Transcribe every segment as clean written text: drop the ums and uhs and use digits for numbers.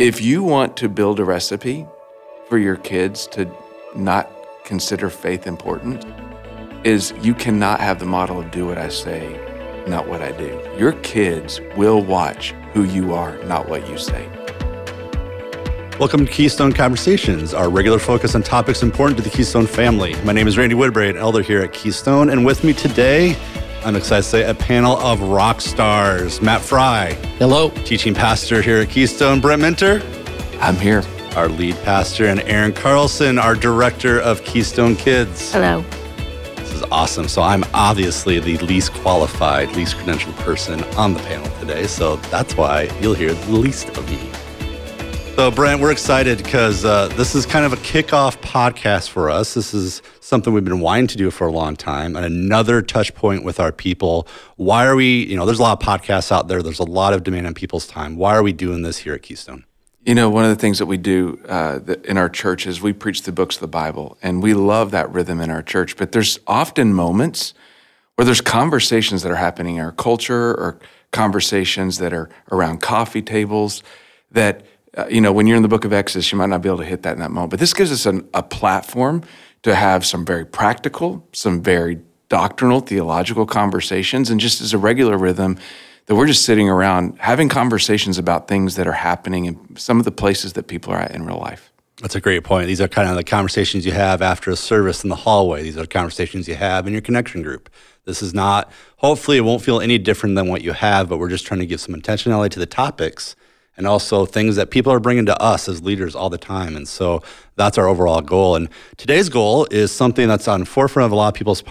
If you want to build a recipe for your kids to not consider faith important, is you cannot have the model of do what I say, not what I do. Your kids will watch who you are, not what you say. Welcome to Keystone Conversations, our regular focus on topics important to the Keystone family. My name is Randy Woodbury, an elder here at Keystone, and with me today, I'm excited to say, a panel of rock stars. Matt Fry. Hello. Teaching pastor here at Keystone. Brent Minter. I'm here. Our lead pastor, and Aaron Carlson, our director of Keystone Kids. Hello. This is awesome. So I'm obviously the least qualified, least credentialed person on the panel today, so that's why you'll hear the least of me. So, Brent, we're excited because this is kind of a kickoff podcast for us. This is something we've been wanting to do for a long time, and another touch point with our people. Why are we, there's a lot of podcasts out there. There's a lot of demand on people's time. Why are we doing this here at Keystone? One of the things that we do in our church is we preach the books of the Bible, and we love that rhythm in our church. But there's often moments where there's conversations that are happening in our culture or conversations that are around coffee tables that when you're in the book of Exodus, you might not be able to hit that in that moment. But this gives us a platform to have some very practical, some very doctrinal, theological conversations, and just as a regular rhythm that we're just sitting around having conversations about things that are happening in some of the places that people are at in real life. That's a great point. These are kind of the conversations you have after a service in the hallway. These are conversations you have in your connection group. This is not, hopefully it won't feel any different than what you have, but we're just trying to give some intentionality to the topics and also things that people are bringing to us as leaders all the time. And so that's our overall goal. And today's goal is something that's on the forefront of a lot of people's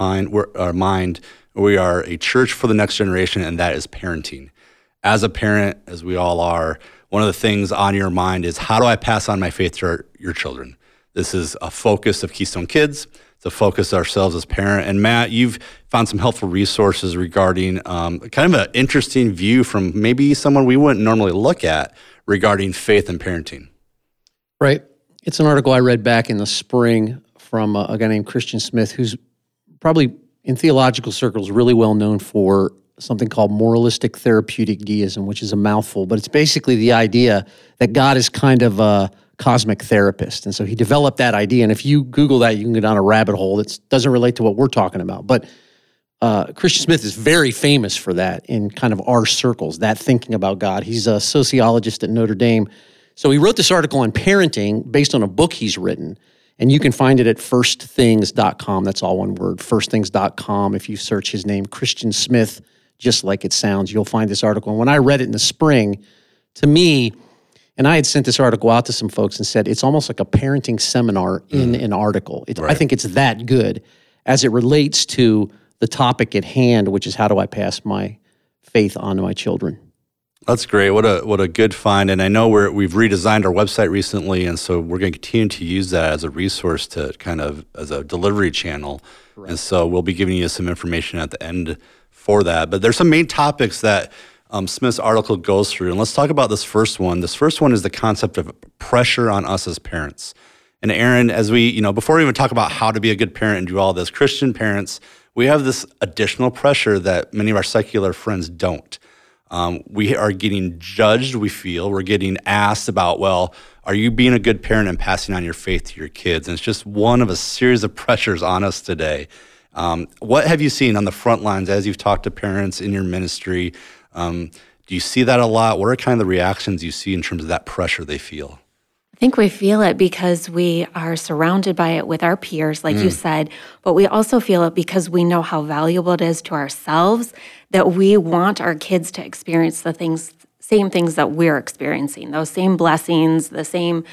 mind. We are a church for the next generation, and that is parenting. As a parent, as we all are, one of the things on your mind is, how do I pass on my faith to your children? This is a focus of Keystone Kids. It's a focus ourselves as parent. And Matt, you've found some helpful resources regarding kind of an interesting view from maybe someone we wouldn't normally look at regarding faith and parenting. Right. It's an article I read back in the spring from a guy named Christian Smith, who's probably in theological circles really well known for something called moralistic therapeutic deism, which is a mouthful, but it's basically the idea that God is kind of a cosmic therapist. And so he developed that idea. And if you Google that, you can go down a rabbit hole that doesn't relate to what we're talking about. But Christian Smith is very famous for that in kind of our circles, that thinking about God. He's a sociologist at Notre Dame. So he wrote this article on parenting based on a book he's written. And you can find it at firstthings.com. That's all one word, firstthings.com. If you search his name, Christian Smith, just like it sounds, you'll find this article. And when I read it in the spring, to me, and I had sent this article out to some folks and said, it's almost like a parenting seminar in an article. Right. I think it's that good as it relates to the topic at hand, which is how do I pass my faith on to my children. That's great. What a good find. And I know we've redesigned our website recently, and so we're going to continue to use that as a resource to kind of as a delivery channel. Right. And so we'll be giving you some information at the end for that. But there's some main topics that Smith's article goes through. And let's talk about this first one. This first one is the concept of pressure on us as parents. And Aaron, as we, before we even talk about how to be a good parent and do all this, Christian parents, we have this additional pressure that many of our secular friends don't. We are getting judged, we feel. We're getting asked about, well, are you being a good parent and passing on your faith to your kids? And it's just one of a series of pressures on us today. What have you seen on the front lines as you've talked to parents in your ministry? Do you see that a lot? What are kind of the reactions you see in terms of that pressure they feel? I think we feel it because we are surrounded by it with our peers, like you said, but we also feel it because we know how valuable it is to ourselves, that we want our kids to experience the same things that we're experiencing, those same blessings, the same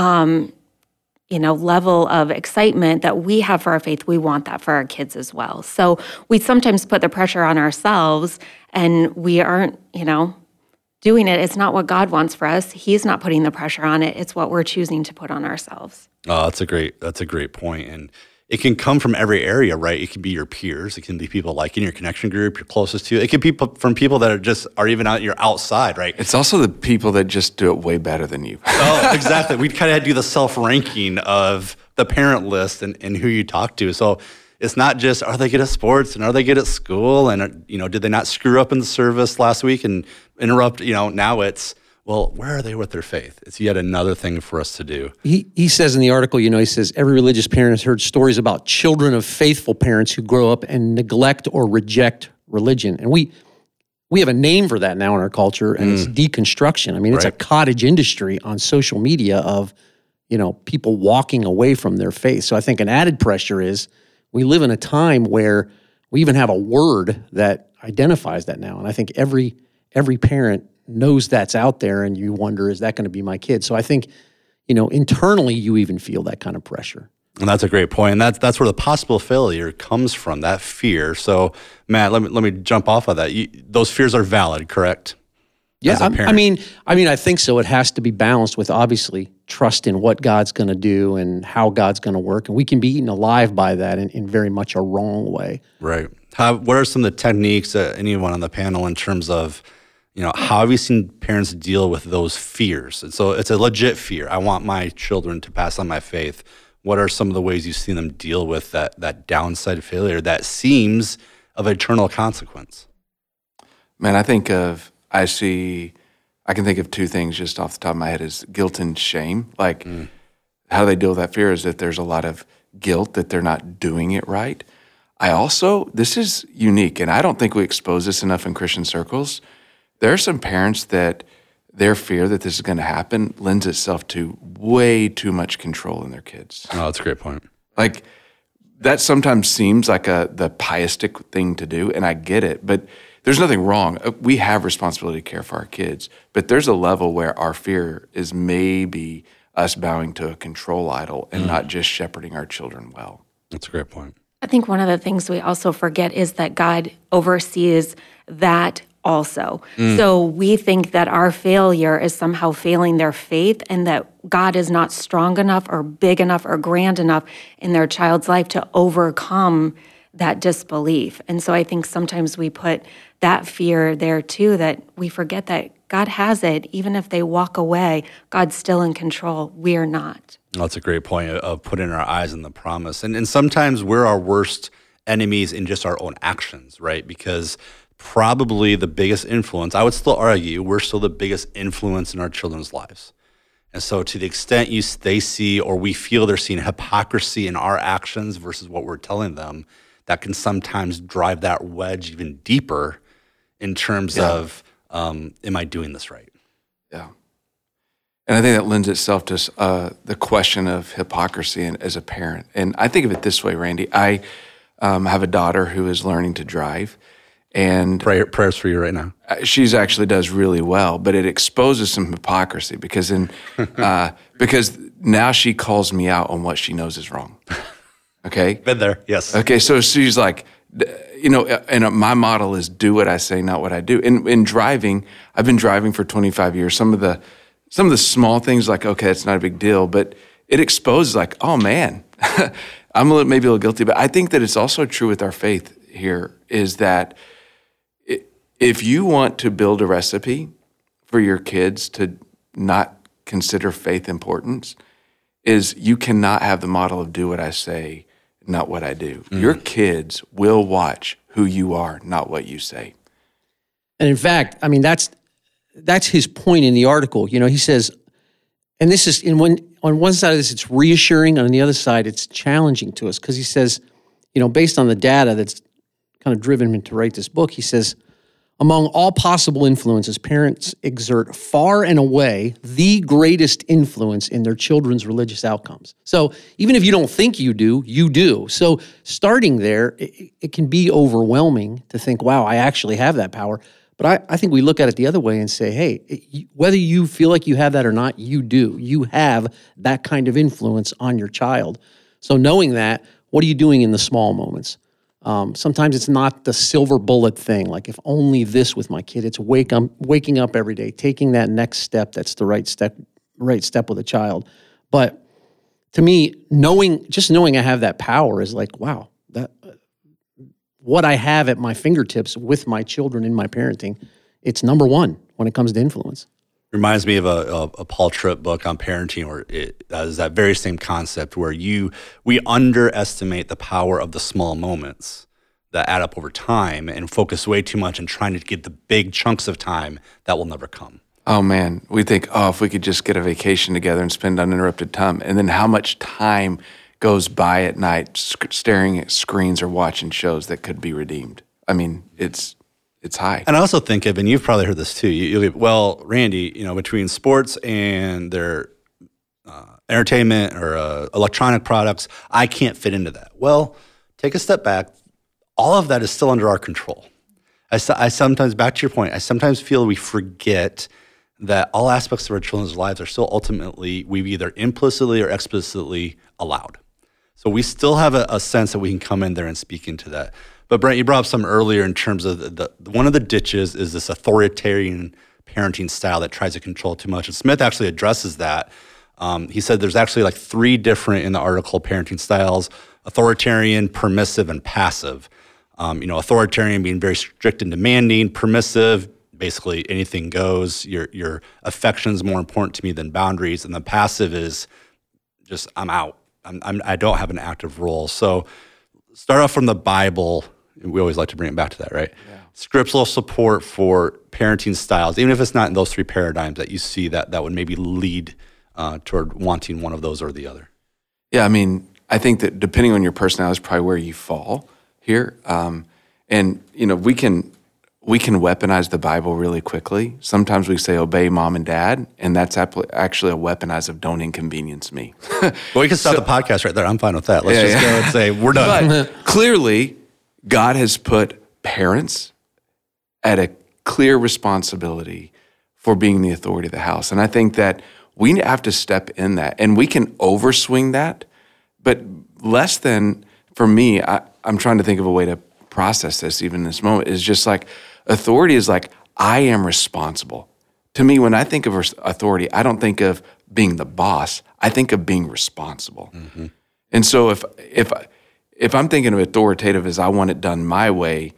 level of excitement that we have for our faith. We want that for our kids as well. So we sometimes put the pressure on ourselves, and we aren't, doing it. It's not what God wants for us. He's not putting the pressure on it. It's what we're choosing to put on ourselves. Oh, that's a great point. And it can come from every area, right? It can be your peers. It can be people like in your connection group, you're closest to. It can be from people that are even out, you're outside, right? It's also the people that just do it way better than you. Oh, exactly. We kind of do the self-ranking of the parent list and who you talk to. So it's not just, are they good at sports and are they good at school? And, did they not screw up in the service last week and interrupt? Now it's, well, where are they with their faith? It's yet another thing for us to do. He says in the article, he says, every religious parent has heard stories about children of faithful parents who grow up and neglect or reject religion. And we have a name for that now in our culture, and it's deconstruction. I mean, it's a cottage industry on social media of, people walking away from their faith. So I think an added pressure is we live in a time where we even have a word that identifies that now. And I think every parent knows that's out there, and you wonder, is that going to be my kid? So I think, internally you even feel that kind of pressure. And that's a great point. And that's where the possible failure comes from, that fear. So, Matt, let me jump off of that. Those fears are valid, correct? Yeah, I mean, I think so. It has to be balanced with obviously trust in what God's going to do and how God's going to work. And we can be eaten alive by that in very much a wrong way. Right. What are some of the techniques, anyone on the panel, in terms of, how have you seen parents deal with those fears? And so it's a legit fear. I want my children to pass on my faith. What are some of the ways you've seen them deal with that downside failure that seems of eternal consequence? Man, I can think of two things just off the top of my head is guilt and shame. Like how they deal with that fear is that there's a lot of guilt that they're not doing it right. This is unique, and I don't think we expose this enough in Christian circles. There are some parents that their fear that this is going to happen lends itself to way too much control in their kids. Oh, that's a great point. Like that sometimes seems like the pietistic thing to do, and I get it, but there's nothing wrong. We have responsibility to care for our kids, but there's a level where our fear is maybe us bowing to a control idol and not just shepherding our children well. That's a great point. I think one of the things we also forget is that God oversees that also. So we think that our failure is somehow failing their faith and that God is not strong enough or big enough or grand enough in their child's life to overcome that disbelief. And so I think sometimes we put that fear there too, that we forget that God has it. Even if they walk away, God's still in control. We are not. That's a great point of putting our eyes on the promise. And sometimes we're our worst enemies in just our own actions, right? Because probably the biggest influence, I would still argue, we're still the biggest influence in our children's lives. And so to the extent they see or we feel they're seeing hypocrisy in our actions versus what we're telling them, that can sometimes drive that wedge even deeper in terms of, am I doing this right? Yeah. And I think that lends itself to the question of hypocrisy as a parent. And I think of it this way, Randy. I have a daughter who is learning to drive. And prayers for you right now. She's actually does really well, but it exposes some hypocrisy because because now she calls me out on what she knows is wrong. Okay? Been there, yes. Okay, so she's like, and my model is do what I say, not what I do. In driving, I've been driving for 25 years. Some of the small things like, okay, it's not a big deal, but it exposes like, oh man, I'm maybe a little guilty, but I think that it's also true with our faith here is that if you want to build a recipe for your kids to not consider faith importance, is you cannot have the model of do what I say, not what I do. Your kids will watch who you are, not what you say. And in fact, I mean, that's his point in the article. He says, and this is on one side of this, it's reassuring. On the other side, it's challenging to us because he says, based on the data that's kind of driven him to write this book, he says, among all possible influences, parents exert far and away the greatest influence in their children's religious outcomes. So even if you don't think you do, you do. So starting there, it can be overwhelming to think, wow, I actually have that power. But I think we look at it the other way and say, hey, whether you feel like you have that or not, you do. You have that kind of influence on your child. So knowing that, what are you doing in the small moments? Sometimes it's not the silver bullet thing, like if only this with my kid. It's waking up every day, taking that next step that's the right step with a child. But to me, knowing I have that power is like, wow, that what I have at my fingertips with my children in my parenting, it's number one when it comes to influence. Reminds me of a Paul Tripp book on parenting, where it has that very same concept where we underestimate the power of the small moments that add up over time and focus way too much on trying to get the big chunks of time that will never come. Oh man, we think, if we could just get a vacation together and spend uninterrupted time, and then how much time goes by at night staring at screens or watching shows that could be redeemed. I mean, it's high. And I also think of, and you've probably heard this too. Well, Randy, between sports and their entertainment or electronic products, I can't fit into that. Well, take a step back. All of that is still under our control. I sometimes, back to your point, I sometimes feel we forget that all aspects of our children's lives are still ultimately, we've either implicitly or explicitly allowed. So we still have a sense that we can come in there and speak into that. But Brent, you brought up some earlier in terms of one of the ditches is this authoritarian parenting style that tries to control too much. And Smith actually addresses that. He said there's actually like 3 different in the article parenting styles: authoritarian, permissive, and passive. Authoritarian being very strict and demanding, permissive, basically anything goes. Your affection's more important to me than boundaries, and the passive is just I'm out. I don't have an active role. So start off from the Bible. We always like to bring it back to that, right? Yeah. Scriptural support for parenting styles, even if it's not in those 3 paradigms that you see that would maybe lead toward wanting one of those or the other. Yeah, I mean, I think that depending on your personality is probably where you fall here. And we can weaponize the Bible really quickly. Sometimes we say obey mom and dad, and that's actually a weaponize of don't inconvenience me. Well, we can stop the podcast right there. I'm fine with that. Let's just go and say we're done. But clearly, God has put parents at a clear responsibility for being the authority of the house. And I think that we have to step in that, and we can overswing that, but less than, for me, I'm trying to think of a way to process this even in this moment, is just like authority is like, I am responsible. To me, when I think of authority, I don't think of being the boss. I think of being responsible. Mm-hmm. And so if I'm thinking of authoritative as I want it done my way,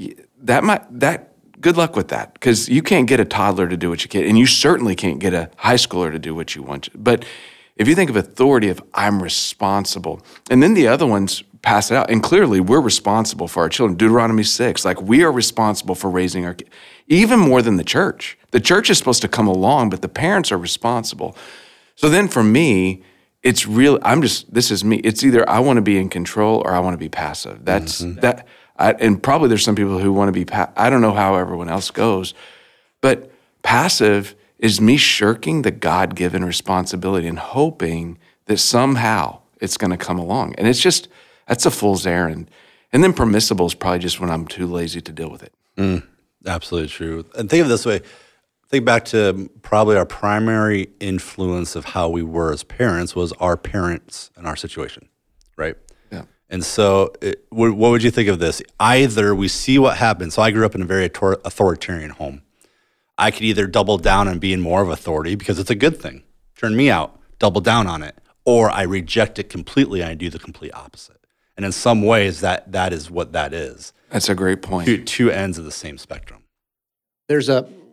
good luck with that, because you can't get a toddler to do what you can, and you certainly can't get a high schooler to do what you want. But if you think of authority of I'm responsible, and then the other ones pass it out, and clearly we're responsible for our children. Deuteronomy 6, like we are responsible for raising our kids, even more than the church. The church is supposed to come along, but the parents are responsible. So then for me, it's real. This is me. It's either I want to be in control or I want to be passive. That's that. And probably there's some people who want to be, I don't know how everyone else goes, but passive is me shirking the God-given responsibility and hoping that somehow it's going to come along. And that's a fool's errand. And then permissible is probably just when I'm too lazy to deal with it. Absolutely true. And think of it this way. Think back to probably our primary influence of how we were as parents was our parents and our situation, right? Yeah. And so what would you think of this? Either we see what happens. So I grew up in a very authoritarian home. I could either double down and be in more of authority because it's a good thing. Turn me out, double down on it. Or I reject it completely and I do the complete opposite. And in some ways, that is what that is. That's a great point. Two ends of the same spectrum. There's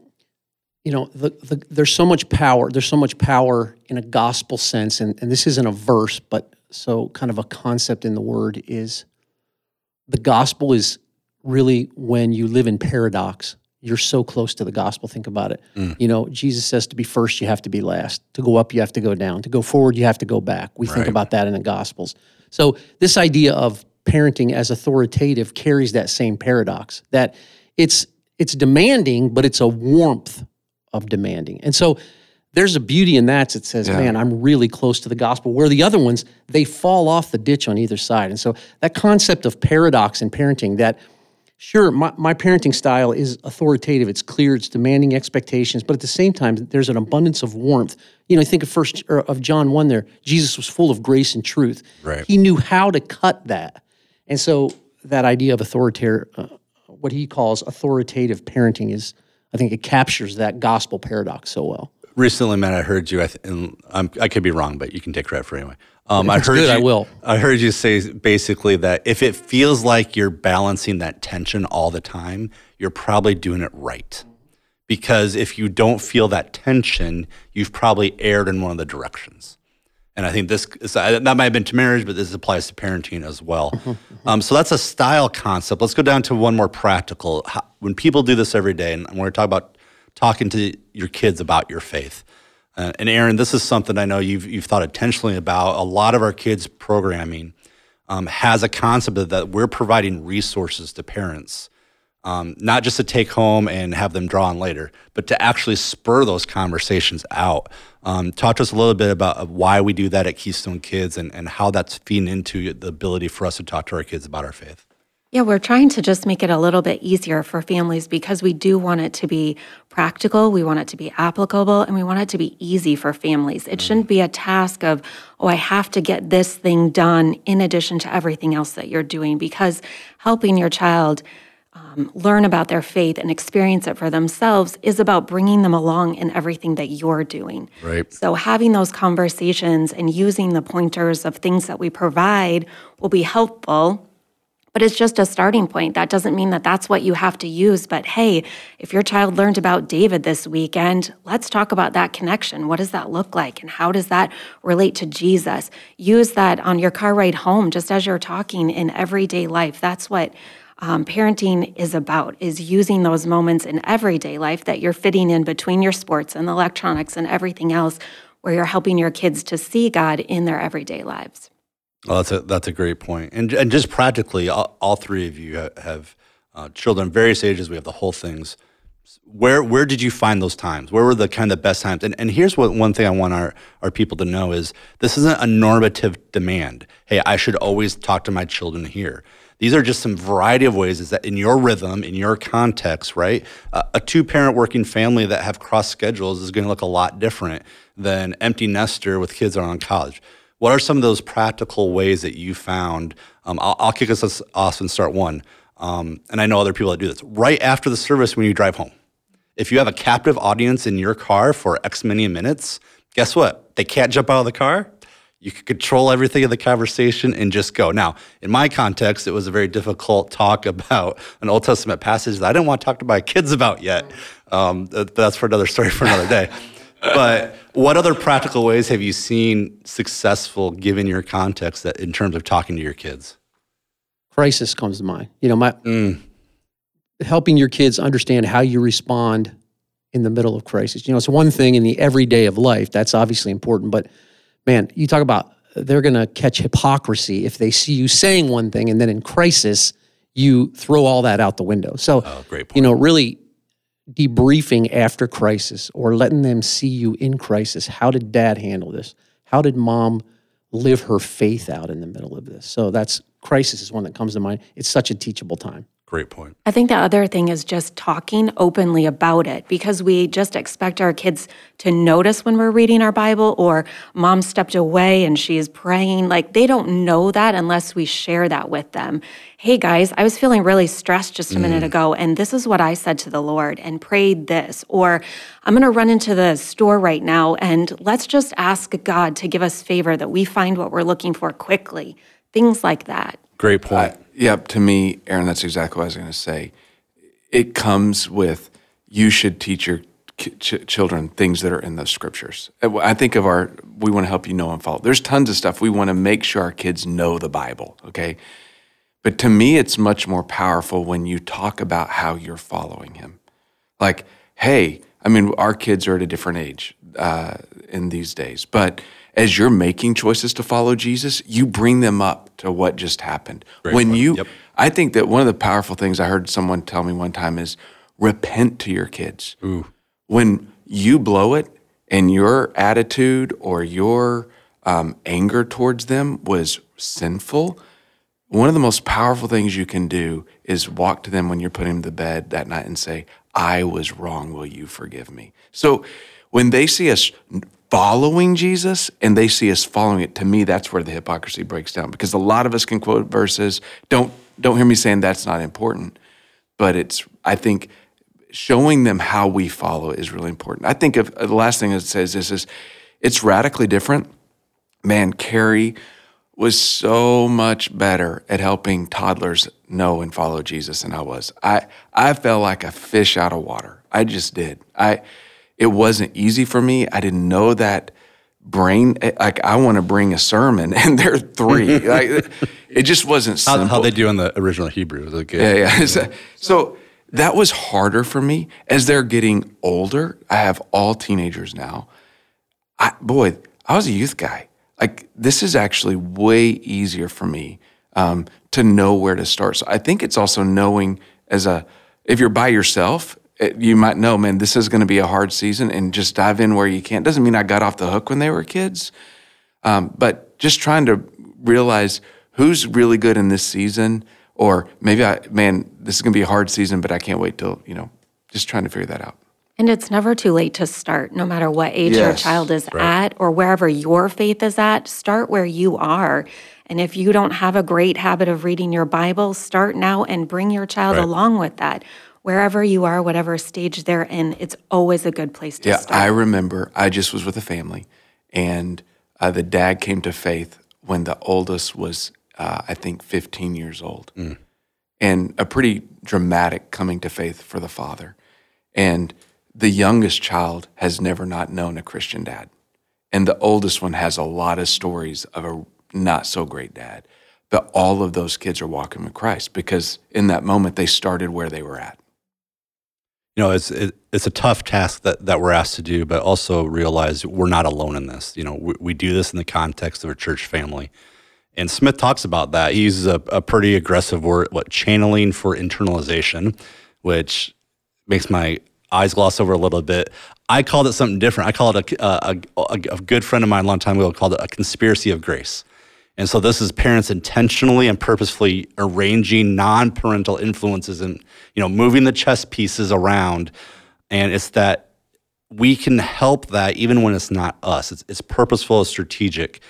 there's so much power. There's so much power in a gospel sense, and this isn't a verse, but so kind of a concept in the word is the gospel is really when you live in paradox. You're so close to the gospel. Think about it. Jesus says to be first, you have to be last. To go up, you have to go down. To go forward, you have to go back. We think about that in the Gospels. So this idea of parenting as authoritative carries that same paradox, that it's demanding, but it's a warmth of demanding. And so there's a beauty in that says, man, I'm really close to the gospel, where the other ones, they fall off the ditch on either side. And so that concept of paradox in parenting, that sure, my parenting style is authoritative. It's clear. It's demanding expectations. But at the same time, there's an abundance of warmth. Think of John 1 there. Jesus was full of grace and truth. Right. He knew how to cut that. And so that idea of what he calls authoritative parenting is, I think it captures that gospel paradox so well. Recently, Matt, I heard you, and I could be wrong, but you can take credit for it anyway. I will. I heard you say basically that if it feels like you're balancing that tension all the time, you're probably doing it right. Because if you don't feel that tension, you've probably erred in one of the directions. And I think that might have been to marriage, but this applies to parenting as well. So that's a style concept. Let's go down to one more practical. When people do this every day, and we're going to talk about talking to your kids about your faith. And Aaron, this is something I know you've thought intentionally about. A lot of our kids' programming has a concept that we're providing resources to parents, not just to take home and have them draw on later, but to actually spur those conversations out. Talk to us a little bit about why we do that at Keystone Kids and how that's feeding into the ability for us to talk to our kids about our faith. Yeah, we're trying to just make it a little bit easier for families because we do want it to be practical, we want it to be applicable, and we want it to be easy for families. It shouldn't be a task of, oh, I have to get this thing done in addition to everything else that you're doing, because helping your child learn about their faith and experience it for themselves is about bringing them along in everything that you're doing. Right. So having those conversations and using the pointers of things that we provide will be helpful. But it's just a starting point. That doesn't mean that that's what you have to use. But hey, if your child learned about David this weekend, let's talk about that connection. What does that look like? And how does that relate to Jesus? Use that on your car ride home, just as you're talking in everyday life. That's what parenting is about, is using those moments in everyday life that you're fitting in between your sports and the electronics and everything else, where you're helping your kids to see God in their everyday lives. Well, that's a great point. And just practically, all three of you have children, various ages. We have the whole things. Where did you find those times? Where were the kind of the best times? And here's one thing I want our people to know is this isn't a normative demand. Hey, I should always talk to my children here. These are just some variety of ways is that in your rhythm, in your context, right? A two-parent working family that have cross schedules is going to look a lot different than empty nester with kids that are in college. What are some of those practical ways that you found? I'll kick us off and start one. And I know other people that do this. Right after the service when you drive home, if you have a captive audience in your car for X many minutes, guess what? They can't jump out of the car. You can control everything in the conversation and just go. Now, in my context, it was a very difficult talk about an Old Testament passage that I didn't want to talk to my kids about yet. That's for another story for another day. But what other practical ways have you seen successful given your context that in terms of talking to your kids? Crisis comes to mind. Helping your kids understand how you respond in the middle of crisis. It's one thing in the everyday of life. That's obviously important. But man, you talk about they're going to catch hypocrisy if they see you saying one thing and then in crisis, you throw all that out the window. So, great point. Really debriefing after crisis or letting them see you in crisis. How did dad handle this? How did mom live her faith out in the middle of this? So crisis is one that comes to mind. It's such a teachable time. Great point. I think the other thing is just talking openly about it, because we just expect our kids to notice when we're reading our Bible or mom stepped away and she is praying. Like, they don't know that unless we share that with them. Hey guys, I was feeling really stressed just a minute ago, and this is what I said to the Lord and prayed this. Or I'm going to run into the store right now and let's just ask God to give us favor that we find what we're looking for quickly. Things like that. Great point. To me, Aaron, that's exactly what I was going to say. It comes with, you should teach your children things that are in the scriptures. I think we want to help you know and follow. There's tons of stuff. We want to make sure our kids know the Bible, okay? But to me, it's much more powerful when you talk about how you're following him. Like, hey, our kids are at a different age in these days, but as you're making choices to follow Jesus, you bring them up to what just happened. I think that one of the powerful things I heard someone tell me one time is repent to your kids. Ooh. When you blow it and your attitude or your anger towards them was sinful, one of the most powerful things you can do is walk to them when you're putting them to bed that night and say, I was wrong, will you forgive me? So when they see us following Jesus and they see us following it, to me, that's where the hypocrisy breaks down, because a lot of us can quote verses. Don't hear me saying that's not important, but I think showing them how we follow is really important. I think the last thing it says is it's radically different. Man, Carrie was so much better at helping toddlers know and follow Jesus than I was. I felt like a fish out of water. I just did. It wasn't easy for me. I didn't know that brain. Like, I want to bring a sermon, and they're 3. Like, it just wasn't simple. How they do in the original Hebrew? Yeah. So That was harder for me. As they're getting older, I have all teenagers now. I was a youth guy. Like, this is actually way easier for me to know where to start. So I think it's also knowing if you're by yourself, you might know, man, this is going to be a hard season, and just dive in where you can. Doesn't mean I got off the hook when they were kids, but just trying to realize who's really good in this season, or maybe this is going to be a hard season, but I can't wait till, just trying to figure that out. And it's never too late to start, no matter what age your child is at or wherever your faith is at. Start where you are. And if you don't have a great habit of reading your Bible, start now and bring your child along with that. Wherever you are, whatever stage they're in, it's always a good place to start. I remember I just was with a family, and the dad came to faith when the oldest was, I think, 15 years old. And a pretty dramatic coming to faith for the father. And the youngest child has never not known a Christian dad. And the oldest one has a lot of stories of a not so great dad. But all of those kids are walking with Christ because in that moment they started where they were at. It's a tough task that we're asked to do, but also realize we're not alone in this. We do this in the context of a church family. And Smith talks about that. He uses a pretty aggressive word, channeling for internalization, which makes my eyes gloss over a little bit. I called it something different. I call it a good friend of mine a long time ago called it a conspiracy of grace. And so this is parents intentionally and purposefully arranging non-parental influences and, moving the chess pieces around. And it's that we can help that even when it's not us. It's purposeful, it's strategic.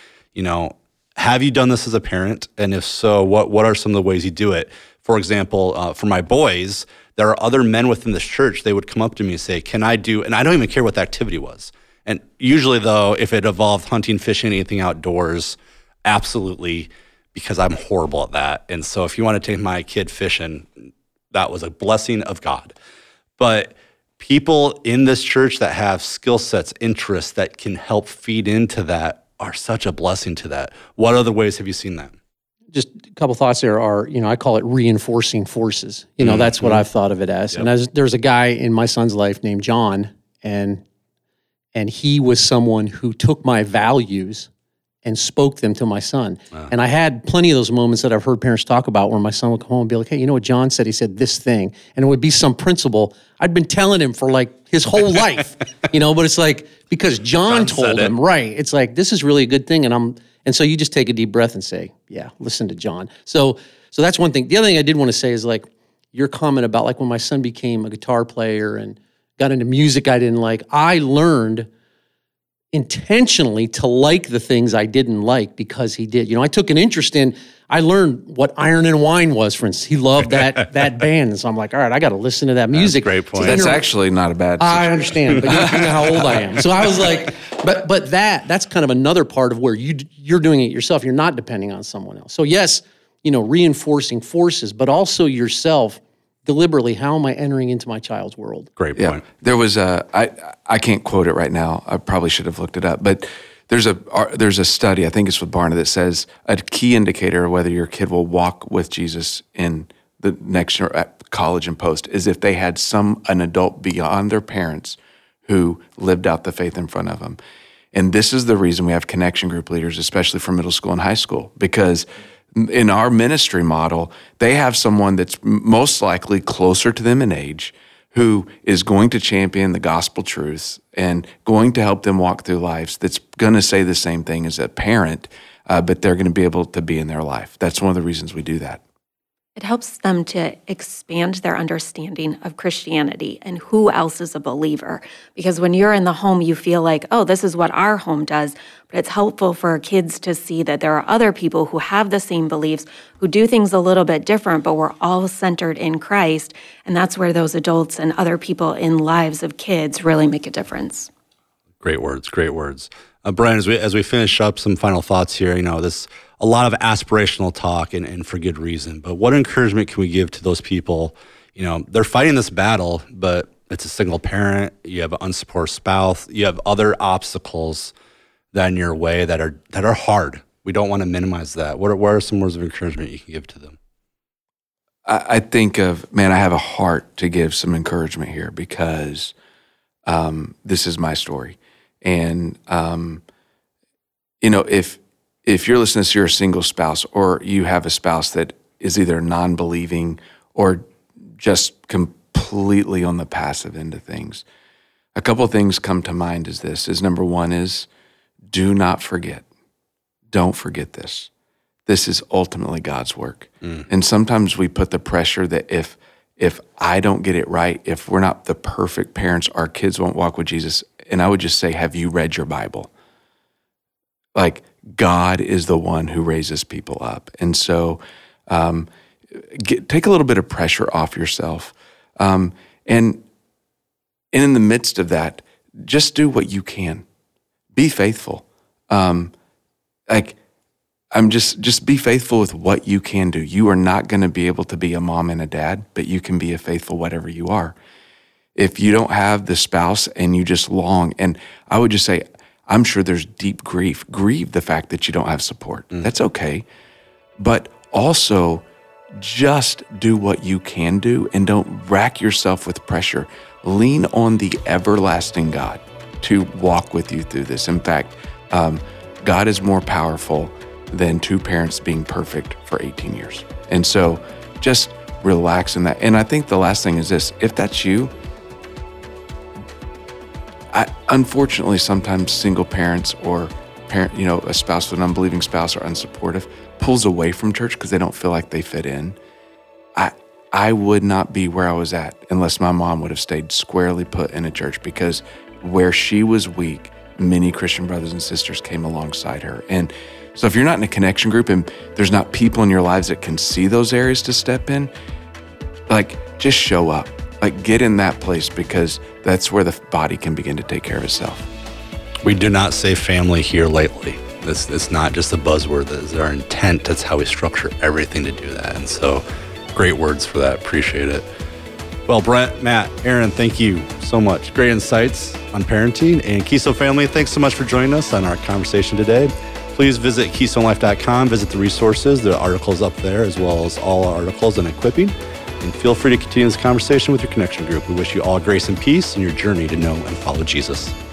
Have you done this as a parent? And if so, what are some of the ways you do it? For example, for my boys, there are other men within the church. They would come up to me and say, can I do, and I don't even care what the activity was. And usually though, if it involved hunting, fishing, anything outdoors, absolutely, because I'm horrible at that. And so if you want to take my kid fishing, that was a blessing of God. But people in this church that have skill sets, interests that can help feed into that are such a blessing to that. What other ways have you seen that? Just a couple thoughts there are, I call it reinforcing forces. That's what I've thought of it as. Yep. And there's a guy in my son's life named John, and he was someone who took my values and spoke them to my son. Wow. And I had plenty of those moments that I've heard parents talk about where my son would come home and be like, hey, you know what John said? He said this thing. And it would be some principle I'd been telling him for like his whole life, but it's like, because John told him, right. It's like, this is really a good thing. And so you just take a deep breath and say, yeah, listen to John. So that's one thing. The other thing I did want to say is like your comment about like when my son became a guitar player and got into music I didn't like, I learned intentionally to like the things I didn't like because he did. I took an interest I learned what Iron and Wine was, for instance. He loved that band. And so I'm like, all right, I got to listen to that music. That's a great point. So that's actually not a bad situation. I understand, but you know how old I am. So I was like, but that's kind of another part of where you're doing it yourself. You're not depending on someone else. So yes, reinforcing forces, but also yourself deliberately, how am I entering into my child's world? Great point. Yeah. There was I can't quote it right now. I probably should have looked it up, but there's a study, I think it's with Barna, that says a key indicator of whether your kid will walk with Jesus in the next year at college and post is if they had an adult beyond their parents who lived out the faith in front of them. And this is the reason we have connection group leaders, especially for middle school and high school, because in our ministry model, they have someone that's most likely closer to them in age who is going to champion the gospel truths and going to help them walk through lives that's going to say the same thing as a parent, but they're going to be able to be in their life. That's one of the reasons we do that. It helps them to expand their understanding of Christianity and who else is a believer. Because when you're in the home, you feel like, oh, this is what our home does. But it's helpful for kids to see that there are other people who have the same beliefs, who do things a little bit different, but we're all centered in Christ. And that's where those adults and other people in lives of kids really make a difference. Great words, great words. Brian, as we finish up, some final thoughts here. This a lot of aspirational talk and for good reason. But what encouragement can we give to those people? They're fighting this battle, but it's a single parent. You have an unsupported spouse. You have other obstacles that are in your way that are hard. We don't want to minimize that. What are some words of encouragement you can give to them? I think of, man, I have a heart to give some encouragement here because this is my story. And, if you're listening to this, you're a single spouse, or you have a spouse that is either non-believing or just completely on the passive end of things, a couple of things come to mind is number one is do not forget. Don't forget this. This is ultimately God's work. And sometimes we put the pressure that if I don't get it right, if we're not the perfect parents, our kids won't walk with Jesus. And I would just say, have you read your Bible? Like, God is the one who raises people up. And so take a little bit of pressure off yourself. And in the midst of that, just do what you can. Be faithful. Just be faithful with what you can do. You are not going to be able to be a mom and a dad, but you can be a faithful whatever you are. If you don't have the spouse and you just long, and I would just say, I'm sure there's deep grief. Grieve the fact that you don't have support. That's okay. But also just do what you can do and don't rack yourself with pressure. Lean on the everlasting God to walk with you through this. In fact, God is more powerful than two parents being perfect for 18 years. And so just relax in that. And I think the last thing is this, if that's you, unfortunately, sometimes single parents or a spouse with an unbelieving spouse or unsupportive pulls away from church because they don't feel like they fit in. I would not be where I was at unless my mom would have stayed squarely put in a church, because where she was weak, many Christian brothers and sisters came alongside her. And so if you're not in a connection group and there's not people in your lives that can see those areas to step in, just show up. Get in that place, because that's where the body can begin to take care of itself. We do not say family here lightly. It's not just a buzzword. That's our intent. That's how we structure everything to do that. And so great words for that. Appreciate it. Well, Brent, Matt, Aaron, thank you so much. Great insights on parenting. And Keystone family, thanks so much for joining us on our conversation today. Please visit keystonelife.com, visit the resources, the articles up there, as well as all our articles on equipping. And feel free to continue this conversation with your connection group. We wish you all grace and peace in your journey to know and follow Jesus.